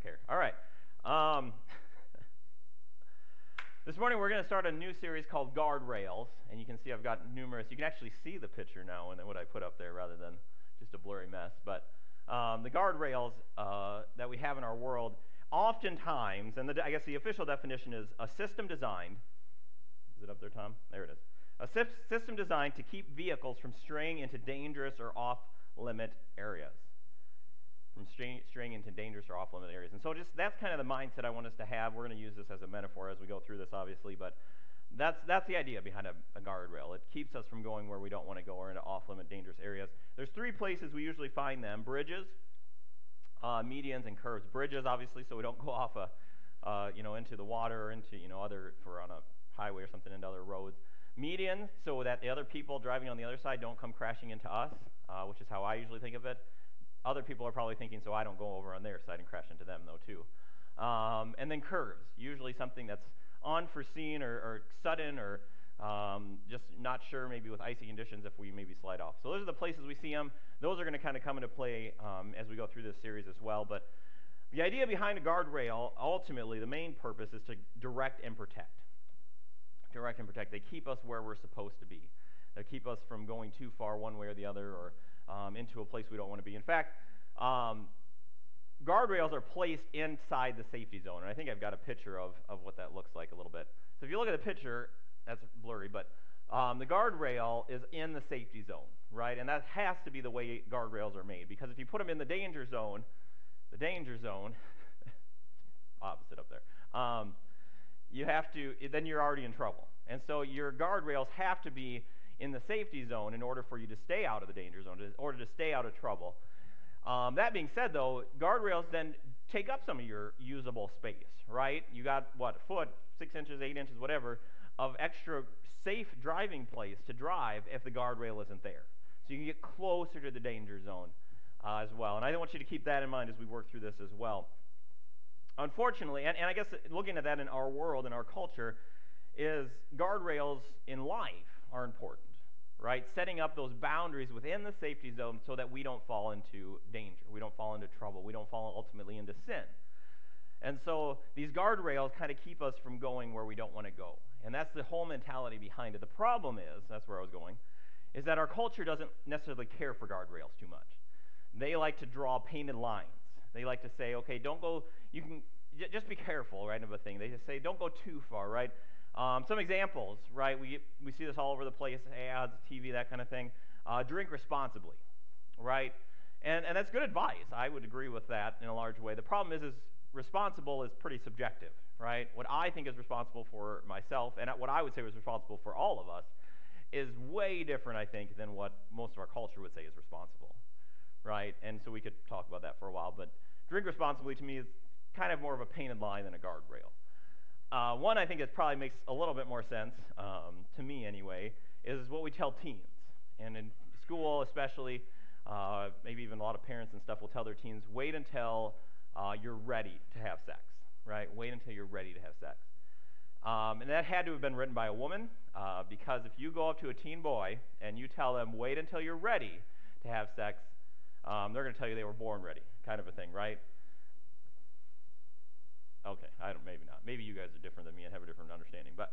care. All right. This morning we're going to start a new series called Guardrails, and you can see I've got numerous. You can actually see the picture now and what I put up there rather than just a blurry mess. But the guardrails that we have in our world, oftentimes, and I guess the official definition is a system designed. Is it up there, Tom? There it is. A system designed to keep vehicles from straying into dangerous or off-limit areas. From straying into dangerous or off-limit areas. And so that's kind of the mindset I want us to have. We're going to use this as a metaphor as we go through this, obviously, but that's the idea behind a guardrail. It keeps us from going where we don't want to go or into off-limit dangerous areas. There's three places we usually find them: bridges, medians, and curves. Bridges, obviously, so we don't go off into the water or into if we're on a highway or something, into other roads. Medians, so that the other people driving on the other side don't come crashing into us, which is how I usually think of it. Other people are probably thinking, so I don't go over on their side and crash into them, though, too. And then curves, usually something that's unforeseen or sudden or just not sure, maybe with icy conditions, if we maybe slide off. So those are the places we see them. Those are going to kind of come into play as we go through this series as well. But the idea behind a guardrail, ultimately, the main purpose is to direct and protect. Direct and protect. They keep us where we're supposed to be. They keep us from going too far one way or the other, or into a place we don't want to be. In fact, guardrails are placed inside the safety zone, and I think I've got a picture of what that looks like a little bit. So if you look at the picture, that's blurry, but the guardrail is in the safety zone, right? And that has to be the way guardrails are made, because if you put them in the danger zone, opposite up there, then you're already in trouble. And so your guardrails have to be in the safety zone in order for you to stay out of the danger zone, in order to stay out of trouble. That being said, though, guardrails then take up some of your usable space, right? You got, a foot, 6 inches, 8 inches, whatever, of extra safe driving place to drive if the guardrail isn't there. So you can get closer to the danger zone as well. And I want you to keep that in mind as we work through this as well. Unfortunately, and I guess looking at that in our world, in our culture, is guardrails in life are important, right? Setting up those boundaries within the safety zone so that we don't fall into danger, we don't fall into trouble, we don't fall ultimately into sin. And so these guardrails kind of keep us from going where we don't want to go. And that's the whole mentality behind it. The problem is, that's where I was going, is that our culture doesn't necessarily care for guardrails too much. They like to draw painted lines. They like to say, okay, don't go, you can, just be careful, right, of a thing. They just say, don't go too far, right? Some examples, right? We see this all over the place, ads, TV, that kind of thing. Drink responsibly, right? And that's good advice. I would agree with that in a large way. The problem is responsible is pretty subjective, right? What I think is responsible for myself, and what I would say was responsible for all of us, is way different, I think, than what most of our culture would say is responsible, right? And so we could talk about that for a while, but drink responsibly to me is kind of more of a painted line than a guardrail. One I think that probably makes a little bit more sense, to me anyway, is what we tell teens. And in school especially, maybe even a lot of parents and stuff will tell their teens, wait until you're ready to have sex, right? Wait until you're ready to have sex. And that had to have been written by a woman, because if you go up to a teen boy and you tell them, wait until you're ready to have sex, they're going to tell you they were born ready, kind of a thing, right? Okay, maybe not. Maybe you guys are different than me and have a different understanding, but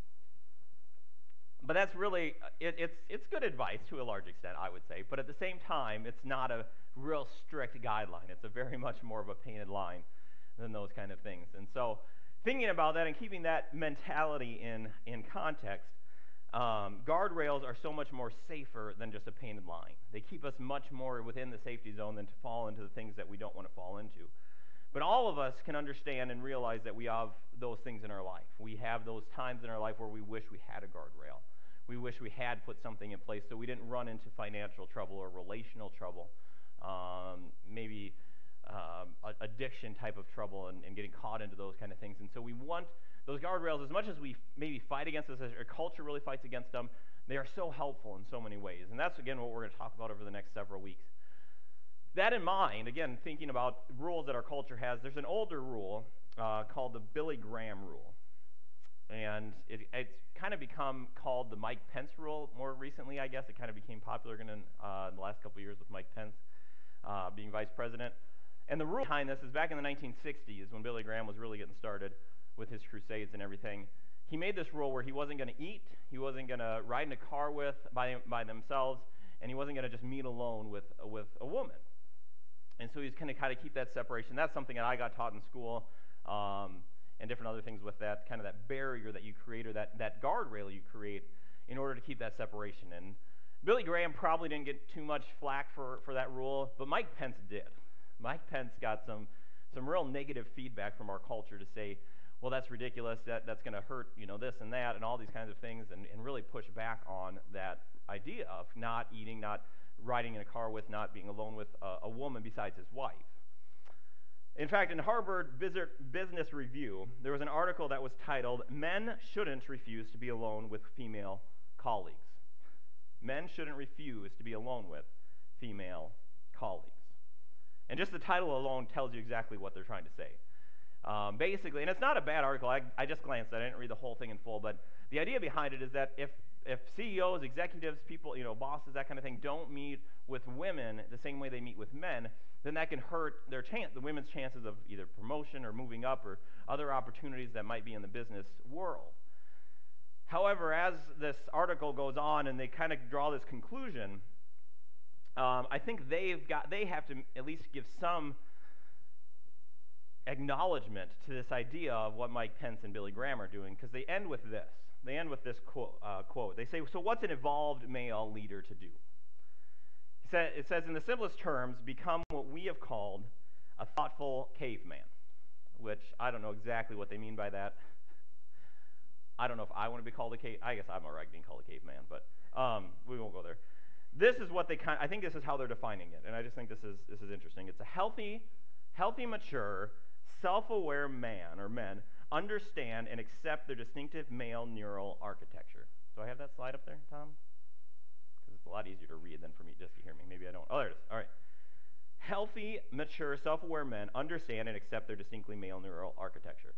that's really, it's good advice to a large extent, I would say, but at the same time, it's not a real strict guideline. It's a very much more of a painted line than those kind of things. And so thinking about that and keeping that mentality in context, guardrails are so much more safer than just a painted line. They keep us much more within the safety zone than to fall into the things that we don't want to fall into. But all of us can understand and realize that we have those things in our life. We have those times in our life where we wish we had a guardrail. We wish we had put something in place so we didn't run into financial trouble or relational trouble, maybe addiction type of trouble and getting caught into those kind of things. And so we want those guardrails, as much as we maybe fight against this, as our culture really fights against them, they are so helpful in so many ways. And that's, again, what we're going to talk about over the next several weeks. That in mind, again, thinking about rules that our culture has, there's an older rule called the Billy Graham rule. And it's kind of become called the Mike Pence rule more recently, I guess. It kind of became popular in the last couple of years with Mike Pence being vice president. And the rule behind this is back in the 1960s when Billy Graham was really getting started with his crusades and everything. He made this rule where he wasn't going to eat, he wasn't going to ride in a car with by themselves, and he wasn't going to just meet alone with a woman. And so he's going to kind of keep that separation. That's something that I got taught in school, and different other things with that, kind of that barrier that you create, or that guardrail you create in order to keep that separation. And Billy Graham probably didn't get too much flack for that rule, but Mike Pence did. Mike Pence got some real negative feedback from our culture to say, well, that's ridiculous, that's going to hurt, this and that, and all these kinds of things, and really push back on that idea of not eating, not riding in a car with, not being alone with a woman besides his wife. In fact, in Harvard Business Review, there was an article that was titled, "Men Shouldn't Refuse to Be Alone with Female Colleagues." Men shouldn't refuse to be alone with female colleagues. And just the title alone tells you exactly what they're trying to say. Basically, and it's not a bad article, I just glanced at it, I didn't read the whole thing in full, but the idea behind it is that if CEOs, executives, people, bosses, that kind of thing, don't meet with women the same way they meet with men, then that can hurt the women's chances of either promotion or moving up or other opportunities that might be in the business world. However, as this article goes on and they kind of draw this conclusion, I think they have to at least give some acknowledgement to this idea of what Mike Pence and Billy Graham are doing, because they end with this. They end with this quote. They say, so what's an evolved male leader to do? It says, in the simplest terms, become what we have called a thoughtful caveman, which I don't know exactly what they mean by that. I don't know if I want to be called a cave. I guess I'm all right being called a caveman, but we won't go there. This is what I think this is how they're defining it, and I just think this is interesting. It's a healthy, mature, self-aware man or men understand and accept their distinctive male neural architecture. Do I have that slide up there, Tom? Because it's a lot easier to read than for me just to hear me. Maybe I don't. Oh, there it is. All right. Healthy, mature, self-aware men understand and accept their distinctly male neural architecture.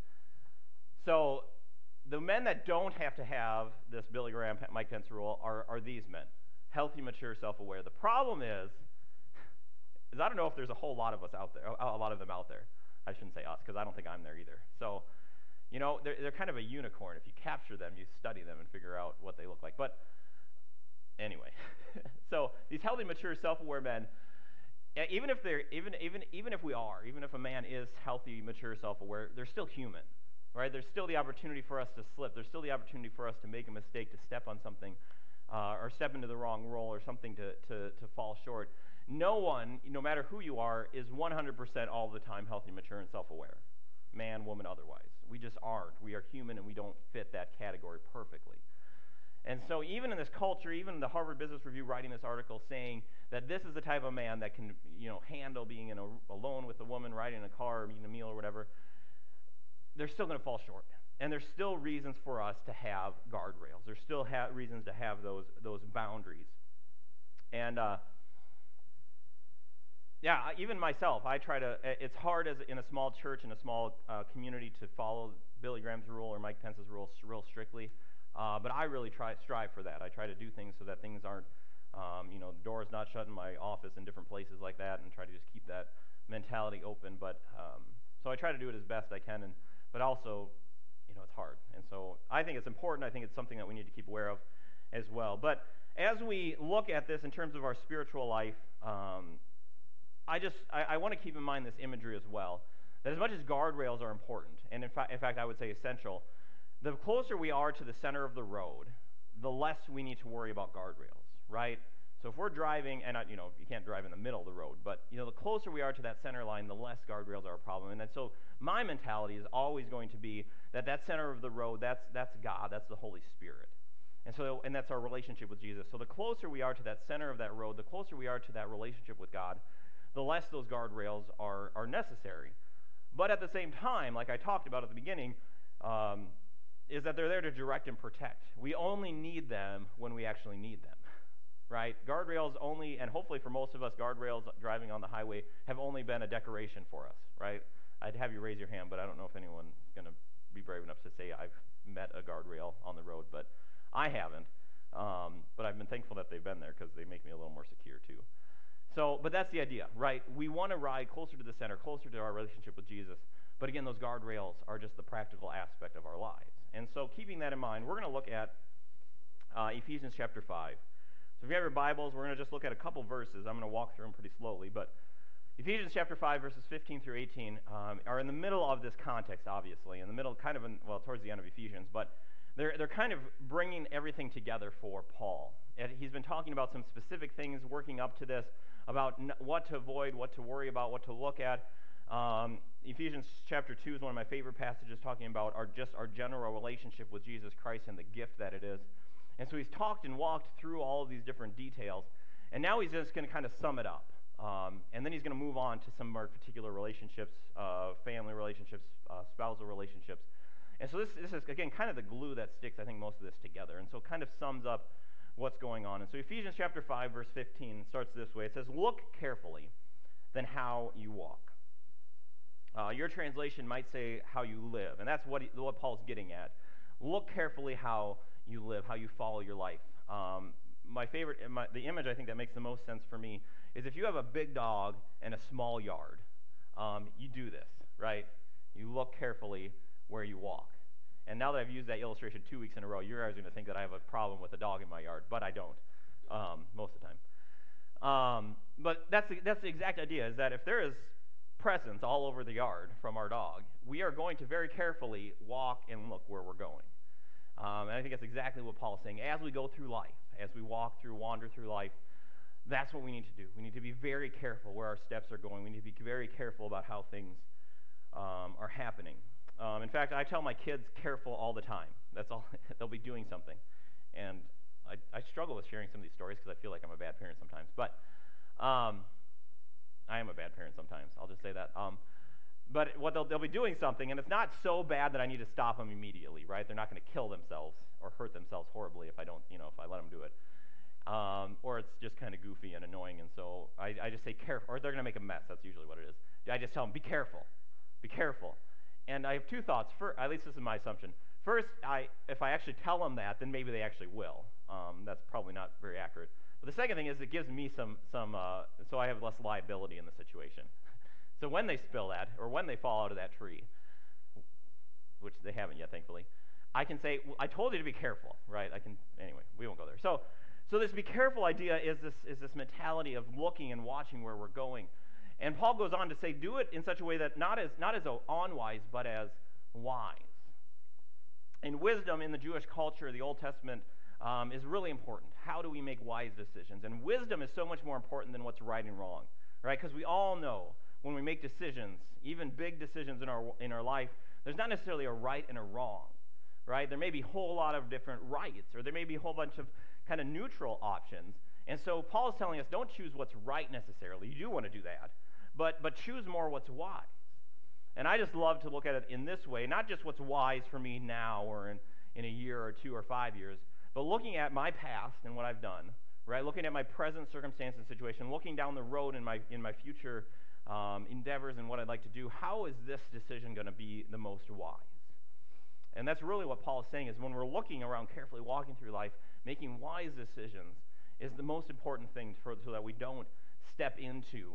So the men that don't have to have this Billy Graham, Mike Pence rule are these men. Healthy, mature, self-aware. The problem is I don't know if there's a whole lot of us out there, a lot of them out there. I shouldn't say us, because I don't think I'm there either. So, they're kind of a unicorn. If you capture them, you study them and figure out what they look like. But anyway, so these healthy, mature, self-aware men, even if a man is healthy, mature, self-aware, they're still human, right? There's still the opportunity for us to slip. There's still the opportunity for us to make a mistake, to step on something, or step into the wrong role, or something to fall short. No one, no matter who you are, is 100% all the time healthy, mature, and self-aware. Man, woman, otherwise. We just aren't. We are human, and we don't fit that category perfectly. And so even in this culture, even the Harvard Business Review writing this article saying that this is the type of man that can, handle being alone with a woman, riding in a car, or eating a meal or whatever, they're still going to fall short. And there's still reasons for us to have guardrails. There's still reasons to have those boundaries. And even myself, I try to, it's hard in a small church, in a small community, to follow Billy Graham's rule or Mike Pence's rule real strictly, but I really strive for that. I try to do things so that things aren't, the door's not shut in my office and different places like that, and try to just keep that mentality open. But so I try to do it as best I can, but also, it's hard. And so I think it's important. I think it's something that we need to keep aware of as well. But as we look at this in terms of our spiritual life, I want to keep in mind this imagery as well, that as much as guardrails are important, and in fact I would say essential, the closer we are to the center of the road, the less we need to worry about guardrails, right? So if we're driving, and you can't drive in the middle of the road, but the closer we are to that center line, the less guardrails are a problem. And then so my mentality is always going to be that center of the road, that's God, that's the Holy Spirit. And that's our relationship with Jesus. So the closer we are to that center of that road, the closer we are to that relationship with God, the less those guardrails are necessary. But at the same time, like I talked about at the beginning, is that they're there to direct and protect. We only need them when we actually need them, right? Guardrails only, and hopefully for most of us, guardrails driving on the highway have only been a decoration for us, right? I'd have you raise your hand, but I don't know if anyone's going to be brave enough to say I've met a guardrail on the road, but I haven't. But I've been thankful that they've been there, because they make me a little more secure too. But that's the idea, right? We want to ride closer to the center, closer to our relationship with Jesus. But again, those guardrails are just the practical aspect of our lives. And so keeping that in mind, we're going to look at Ephesians chapter 5. So if you have your Bibles, we're going to just look at a couple verses. I'm going to walk through them pretty slowly. But Ephesians chapter 5, verses 15 through 18 are in the middle of this context, obviously. In the middle, towards the end of Ephesians. But they're kind of bringing everything together for Paul. And he's been talking about some specific things working up to this, about what to avoid, what to worry about, what to look at. Ephesians chapter 2 is one of my favorite passages, talking about our general relationship with Jesus Christ and the gift that it is. And so he's talked and walked through all of these different details. And now he's just going to kind of sum it up. And then he's going to move on to some more particular relationships, family relationships, spousal relationships. And so this is, again, kind of the glue that sticks, I think, most of this together. And so it kind of sums up what's going on. And so Ephesians chapter 5, verse 15 starts this way. It says, "Look carefully then how you walk." Your translation might say how you live. And that's what Paul's getting at. Look carefully how you live, how you follow your life. My favorite, the image I think that makes the most sense for me is if you have a big dog and a small yard, you do this, right? You look carefully where you walk. And now that I've used that illustration 2 weeks in a row, you guys are going to think that I have a problem with a dog in my yard, but I don't, most of the time. But that's the exact idea, is that if there is presence all over the yard from our dog, we are going to very carefully walk and look where we're going. And I think that's exactly what Paul is saying. As we go through life, as we wander through life, that's what we need to do. We need to be very careful where our steps are going. We need to be very careful about how things are happening. In fact, I tell my kids careful all the time. That's all. They'll be doing something. And I struggle with sharing some of these stories because I feel like I'm a bad parent sometimes. But I am a bad parent sometimes. I'll just say that. But what they'll be doing something, and it's not so bad that I need to stop them immediately, right? They're not going to kill themselves or hurt themselves horribly if I don't, if I let them do it. Or it's just kind of goofy and annoying, and so I just say careful, or they're going to make a mess. That's usually what it is. I just tell them, be careful, be careful. And I have two thoughts. At least this is my assumption. First, if I actually tell them that, then maybe they actually will. That's probably not very accurate. But the second thing is it gives me so I have less liability in the situation. So when they spill that, or when they fall out of that tree, which they haven't yet, thankfully, I can say, I told you to be careful, right? Anyway, we won't go there. So this be careful idea is this mentality of looking and watching where we're going. And Paul goes on to say, do it in such a way that not as unwise, but as wise. And wisdom in the Jewish culture, the Old Testament, is really important. How do we make wise decisions? And wisdom is so much more important than what's right and wrong, right? Because we all know when we make decisions, even big decisions in our life, there's not necessarily a right and a wrong, right? There may be a whole lot of different rights, or there may be a whole bunch of kind of neutral options. And so Paul is telling us, don't choose what's right necessarily. You do want to do that, but choose more what's wise. And I just love to look at it in this way, not just what's wise for me now or in a year or 2 or 5 years, but looking at my past and what I've done, right? Looking at my present circumstance and situation, looking down the road in my future endeavors and what I'd like to do. How is this decision going to be the most wise? And that's really what Paul is saying, is when we're looking around carefully, walking through life, making wise decisions is the most important thing so that we don't step into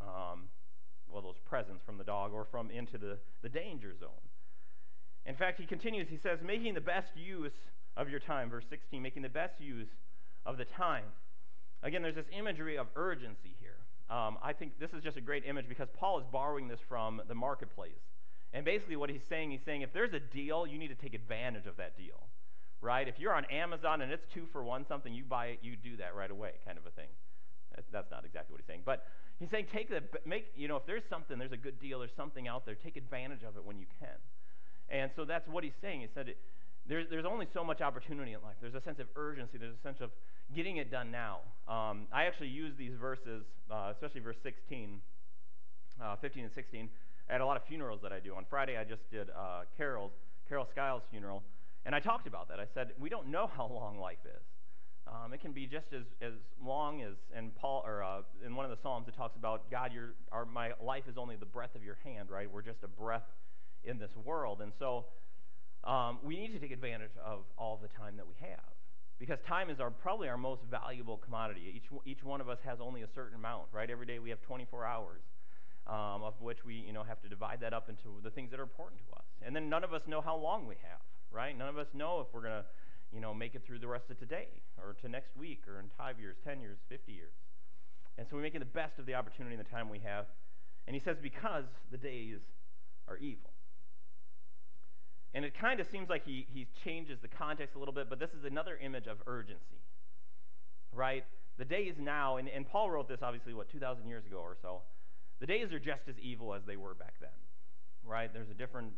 those presents from the dog or into the danger zone. In fact, he continues, he says, making the best use of your time, verse 16, making the best use of the time. Again, there's this imagery of urgency here. I think this is just a great image because Paul is borrowing this from the marketplace. And basically what he's saying if there's a deal, you need to take advantage of that deal, right? If you're on Amazon and it's 2 for 1 something, you buy it, you do that right away, kind of a thing. That's not exactly what he's saying, but he's saying if there's something, there's a good deal, there's something out there, take advantage of it when you can. And so that's what he's saying. He said there's only so much opportunity in life. There's a sense of urgency. There's a sense of getting it done now. I actually use these verses, especially verse 15 and 16, at a lot of funerals that I do. On Friday, I just did Carol Skiles' funeral, and I talked about that. I said, we don't know how long life is. It can be just as long as, and Paul, or in one of the Psalms, it talks about, God, my life is only the breath of your hand, right? We're just a breath in this world. And so we need to take advantage of all the time that we have. Because time is probably our most valuable commodity. Each one of us has only a certain amount, right? Every day we have 24 hours, of which we have to divide that up into the things that are important to us. And then none of us know how long we have, right? None of us know if we're going to make it through the rest of today or to next week or in 5 years, 10 years, 50 years. And so we're making the best of the opportunity and the time we have. And he says, because the days are evil. And it kind of seems like he changes the context a little bit, but this is another image of urgency, right? The days now, and Paul wrote this obviously, 2,000 years ago or so. The days are just as evil as they were back then, right? There's a different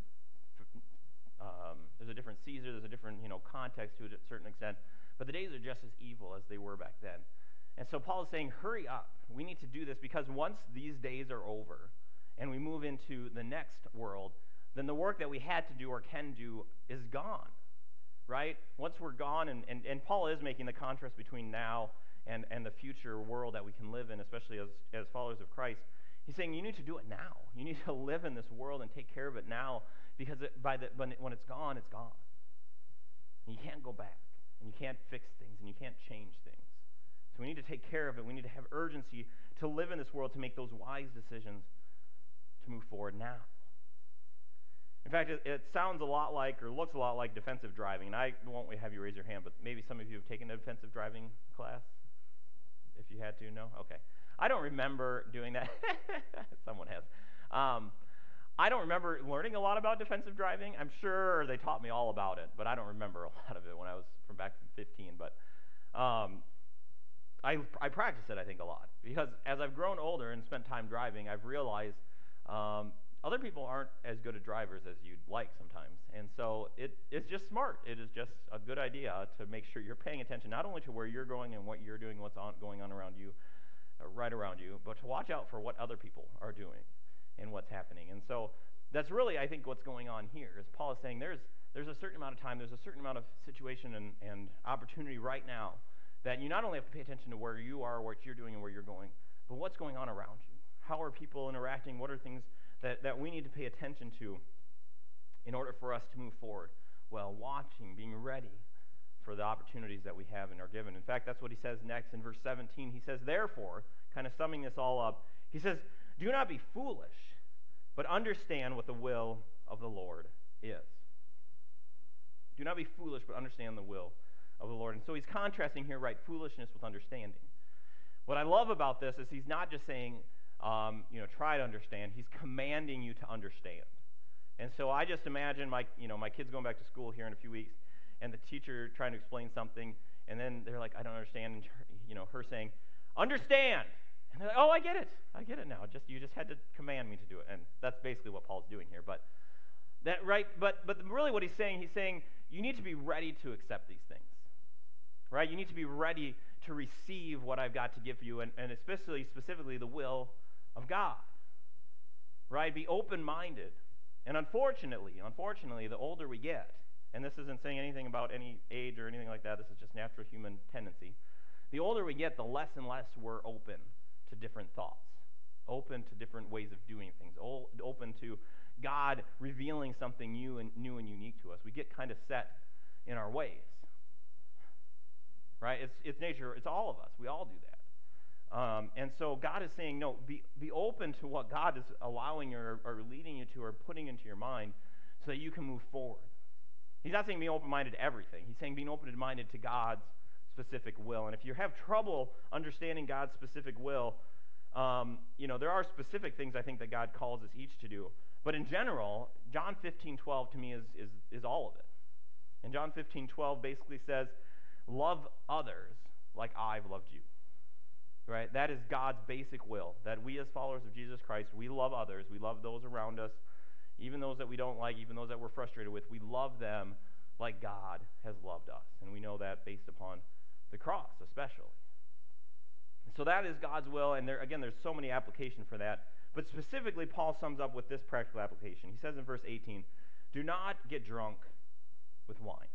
Caesar, there's a different context to it at a certain extent, but the days are just as evil as they were back then. And so Paul is saying, hurry up. We need to do this because once these days are over and we move into the next world, then the work that we had to do or can do is gone, right? Once we're gone, and Paul is making the contrast between now and the future world that we can live in, especially as followers of Christ. He's saying you need to do it now. You need to live in this world and take care of it now, because when it's gone, it's gone. And you can't go back, and you can't fix things, and you can't change things. So we need to take care of it. We need to have urgency to live in this world, to make those wise decisions to move forward now. In fact, it sounds a lot like, or looks a lot like, defensive driving. And I won't have you raise your hand, but maybe some of you have taken a defensive driving class? If you had to, no? Okay. I don't remember doing that. Someone has. I don't remember learning a lot about defensive driving. I'm sure they taught me all about it, but I don't remember a lot of it when I was from back 15. But I practiced it, I think, a lot. Because as I've grown older and spent time driving, I've realized other people aren't as good at drivers as you'd like sometimes. And so it's just smart. It is just a good idea to make sure you're paying attention not only to where you're going and what you're doing, what's going on around you, right around you, but to watch out for what other people are doing and what's happening. And so that's really, I think, what's going on here. Is Paul is saying there's a certain amount of time, there's a certain amount of situation and opportunity right now that you not only have to pay attention to where you are, what you're doing, and where you're going, but what's going on around you. How are people interacting? What are things that we need to pay attention to in order for us to move forward? Well, watching, being ready for the opportunities that we have and are given. In fact, that's what he says next in verse 17. He says, therefore, kind of summing this all up, he says, do not be foolish, but understand what the will of the Lord is. Do not be foolish, but understand the will of the Lord. And so he's contrasting here, right, foolishness with understanding. What I love about this is he's not just saying, try to understand. He's commanding you to understand. And so I just imagine my kids going back to school here in a few weeks, and the teacher trying to explain something, and then they're like, I don't understand, and her saying, understand. And they're like, oh, I get it now. You just had to command me to do it. And that's basically what Paul's doing here. But really what he's saying you need to be ready to accept these things. Right? You need to be ready to receive what I've got to give you, and especially specifically the will of God. Right? Be open-minded. And unfortunately, the older we get, and this isn't saying anything about any age or anything like that, this is just natural human tendency. The older we get, the less and less we're open to different thoughts, open to different ways of doing things, open to God revealing something new and unique to us. We get kind of set in our ways. Right? It's nature. It's all of us. We all do that. And so God is saying, no, be open to what God is allowing or leading you to or putting into your mind so that you can move forward. He's not saying be open-minded to everything. He's saying being open-minded to God's specific will. And if you have trouble understanding God's specific will, there are specific things I think that God calls us each to do. But in general, John 15:12 to me is all of it. And John 15:12 basically says, love others like I've loved you. Right? That is God's basic will, that we as followers of Jesus Christ, we love others. We love those around us, even those that we don't like, even those that we're frustrated with. We love them like God has loved us. And we know that based upon the cross, especially. So that is God's will, and there's so many applications for that. But specifically, Paul sums up with this practical application. He says in verse 18, do not get drunk with wine.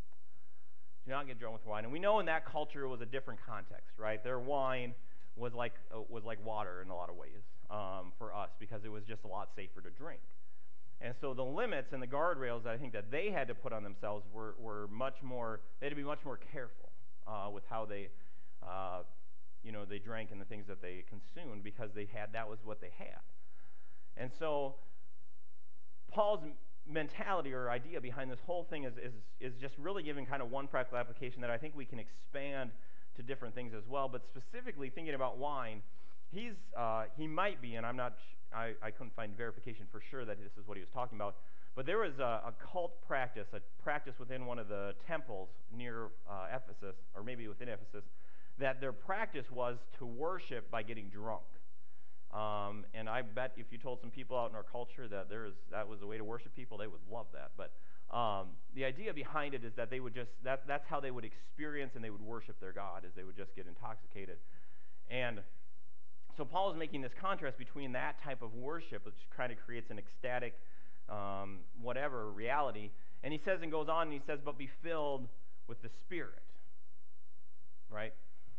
Do not get drunk with wine. And we know in that culture it was a different context, right? Their wine was like water in a lot of ways for us, because it was just a lot safer to drink. And so the limits and the guardrails that I think that they had to put on themselves were much more, they had to be much more careful. with how they, they drank and the things that they consumed, because that was what they had. And so Paul's mentality or idea behind this whole thing is just really giving kind of one practical application that I think we can expand to different things as well. But specifically thinking about wine, he might be, and I couldn't find verification for sure that this is what he was talking about, but there was a cult practice, a practice within one of the temples near Ephesus, or maybe within Ephesus, that their practice was to worship by getting drunk. And I bet if you told some people out in our culture that that was a way to worship people, they would love that. But the idea behind it is that they would that's how they would experience and they would worship their God, is they would just get intoxicated. And so Paul is making this contrast between that type of worship, which kind of creates an ecstatic whatever reality. And he says and goes on and he says, but be filled with the Spirit. Right?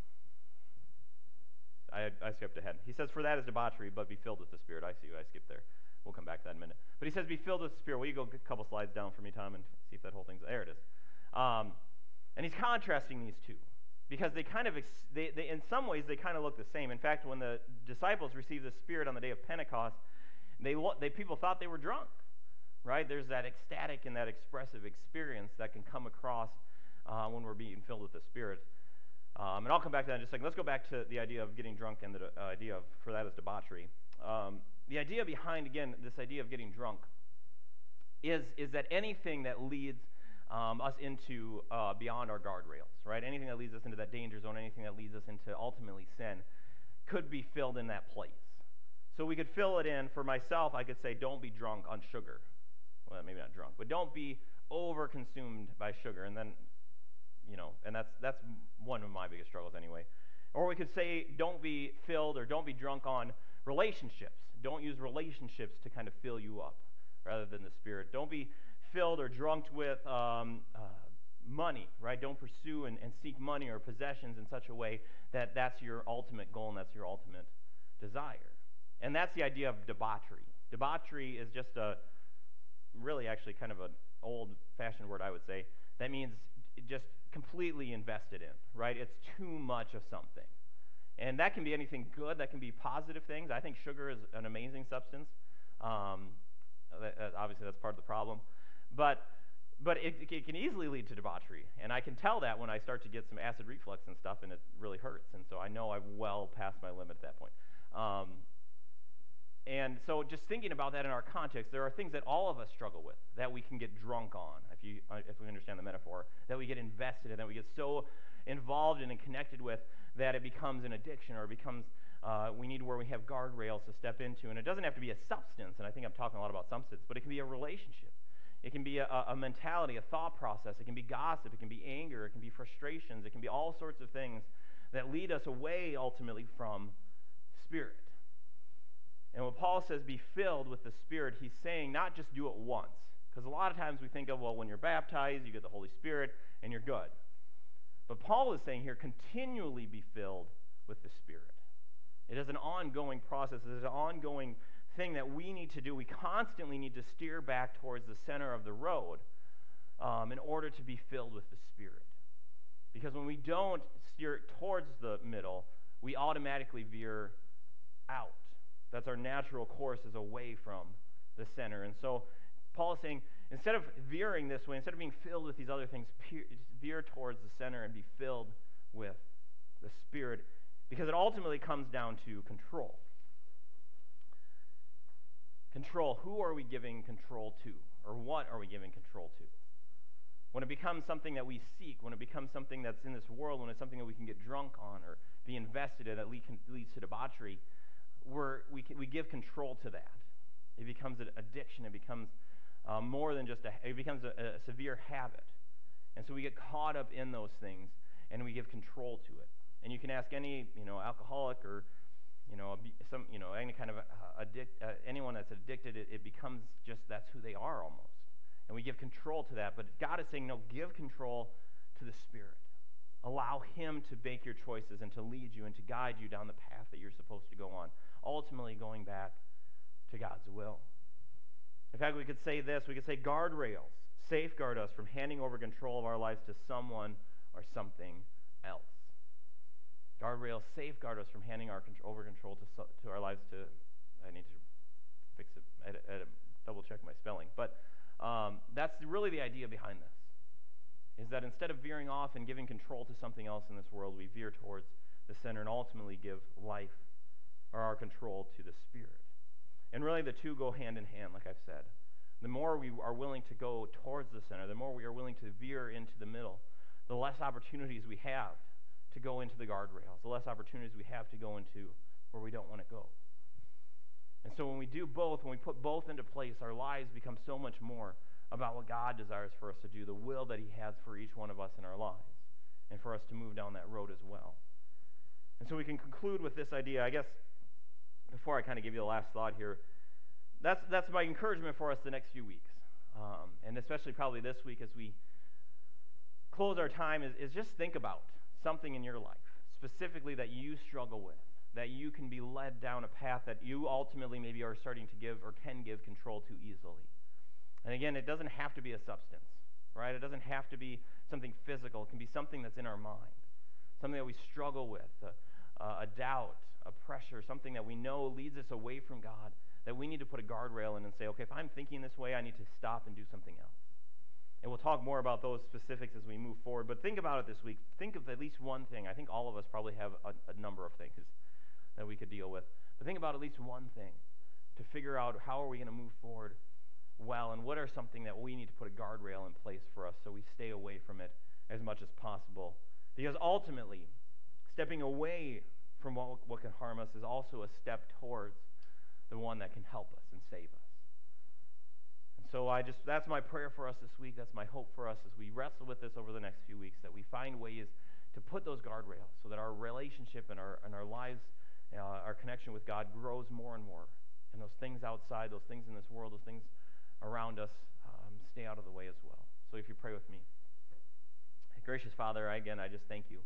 I skipped ahead. He says, for that is debauchery, but be filled with the Spirit. I see you. I skipped there. We'll come back to that in a minute. But he says, be filled with the Spirit. Will you go a couple slides down for me, Tom, and see if that whole thing's there? It is. And he's contrasting these two, because they kind of, in some ways, they kind of look the same. In fact, when the disciples received the Spirit on the day of Pentecost, people thought they were drunk, right? There's that ecstatic and that expressive experience that can come across when we're being filled with the Spirit. And I'll come back to that in just a second. Let's go back to the idea of getting drunk and the idea of, for that is debauchery. The idea behind, again, this idea of getting drunk is that anything that leads us into beyond our guardrails, right? Anything that leads us into that danger zone, anything that leads us into ultimately sin, could be filled in that place. So we could fill it in. For myself, I could say, don't be drunk on sugar. Well, maybe not drunk, but don't be over-consumed by sugar. And then, and that's one of my biggest struggles anyway. Or we could say, don't be filled or don't be drunk on relationships. Don't use relationships to kind of fill you up rather than the Spirit. Don't be filled or drunk with money, right? Don't pursue and seek money or possessions in such a way that that's your ultimate goal and that's your ultimate desire. And that's the idea of debauchery. Debauchery is just really actually kind of an old-fashioned word, I would say. That means just completely invested in, right? It's too much of something. And that can be anything good. That can be positive things. I think sugar is an amazing substance. Obviously, that's part of the problem. But it can easily lead to debauchery. And I can tell that when I start to get some acid reflux and stuff, and it really hurts. And so I know I've well past my limit at that point. And so just thinking about that in our context, there are things that all of us struggle with that we can get drunk on, if we understand the metaphor, that we get invested in, that we get so involved in and connected with that it becomes an addiction, or it becomes we need where we have guardrails to step into. And it doesn't have to be a substance, and I think I'm talking a lot about substance, but it can be a relationship. It can be a mentality, a thought process. It can be gossip. It can be anger. It can be frustrations. It can be all sorts of things that lead us away ultimately from Spirit. And when Paul says be filled with the Spirit, he's saying not just do it once. Because a lot of times we think of, well, when you're baptized, you get the Holy Spirit, and you're good. But Paul is saying here, continually be filled with the Spirit. It is an ongoing process. It is an ongoing thing that we need to do. We constantly need to steer back towards the center of the road in order to be filled with the Spirit. Because when we don't steer towards the middle, we automatically veer out. That's our natural course, is away from the center. And so Paul is saying, instead of veering this way, instead of being filled with these other things, veer towards the center and be filled with the Spirit, because it ultimately comes down to control. Control. Who are we giving control to? Or what are we giving control to? When it becomes something that we seek, when it becomes something that's in this world, when it's something that we can get drunk on or be invested in that leads to debauchery, we give control to that. It becomes an addiction. It becomes more than just it becomes a severe habit. And so we get caught up in those things, and we give control to it. And you can ask any alcoholic or any kind of anyone that's addicted. It becomes just that's who they are almost. And we give control to that. But God is saying, no, give control to the Spirit. Allow Him to make your choices and to lead you and to guide you down the path that you're supposed to go on, ultimately going back to God's will. In fact, we could say this. We could say guardrails safeguard us from handing over control of our lives to someone or something else. Guardrails safeguard us from handing our over control to our lives to, I need to fix it, double check my spelling. But that's really the idea behind this, is that instead of veering off and giving control to something else in this world, we veer towards the center and ultimately give life or our control to the Spirit. And really the two go hand in hand, like I've said. The more we are willing to go towards the center, the more we are willing to veer into the middle, the less opportunities we have to go into the guardrails, the less opportunities we have to go into where we don't want to go. And so when we do both, when we put both into place, our lives become so much more about what God desires for us to do, the will that he has for each one of us in our lives, and for us to move down that road as well. And so we can conclude with this idea, I guess, before I kind of give you the last thought here. That's my encouragement for us the next few weeks, and especially probably this week as we close our time, is just think about something in your life, specifically that you struggle with, that you can be led down a path that you ultimately maybe are starting to give or can give control to easily. And again, it doesn't have to be a substance, right? It doesn't have to be something physical. It can be something that's in our mind, something that we struggle with, a doubt, a pressure, something that we know leads us away from God, that we need to put a guardrail in and say, okay, if I'm thinking this way, I need to stop and do something else. And we'll talk more about those specifics as we move forward. But think about it this week. Think of at least one thing. I think all of us probably have a number of things that we could deal with. But think about at least one thing to figure out how are we going to move forward well, and what are something that we need to put a guardrail in place for us so we stay away from it as much as possible. Because ultimately, stepping away from what can harm us is also a step towards the one that can help us and save us. And so that's my prayer for us this week. That's my hope for us as we wrestle with this over the next few weeks, that we find ways to put those guardrails so that our relationship and our lives, our connection with God grows more and more. And those things outside, those things in this world, those things around us stay out of the way as well. So if you pray with me. Gracious Father, again, I just thank you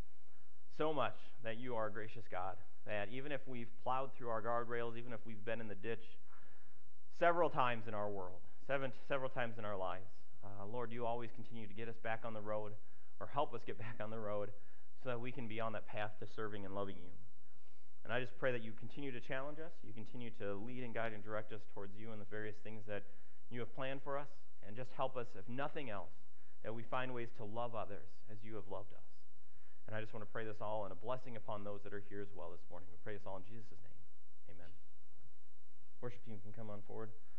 so much that you are a gracious God, that even if we've plowed through our guardrails, even if we've been in the ditch several times in our world, several times in our lives, Lord, you always continue to get us back on the road, or help us get back on the road, so that we can be on that path to serving and loving you. And I just pray that you continue to challenge us, you continue to lead and guide and direct us towards you and the various things that you have planned for us, and just help us, if nothing else, that we find ways to love others as you have loved us. And I just want to pray this all and a blessing upon those that are here as well this morning. We pray this all in Jesus' name. Amen. Worship team can come on forward.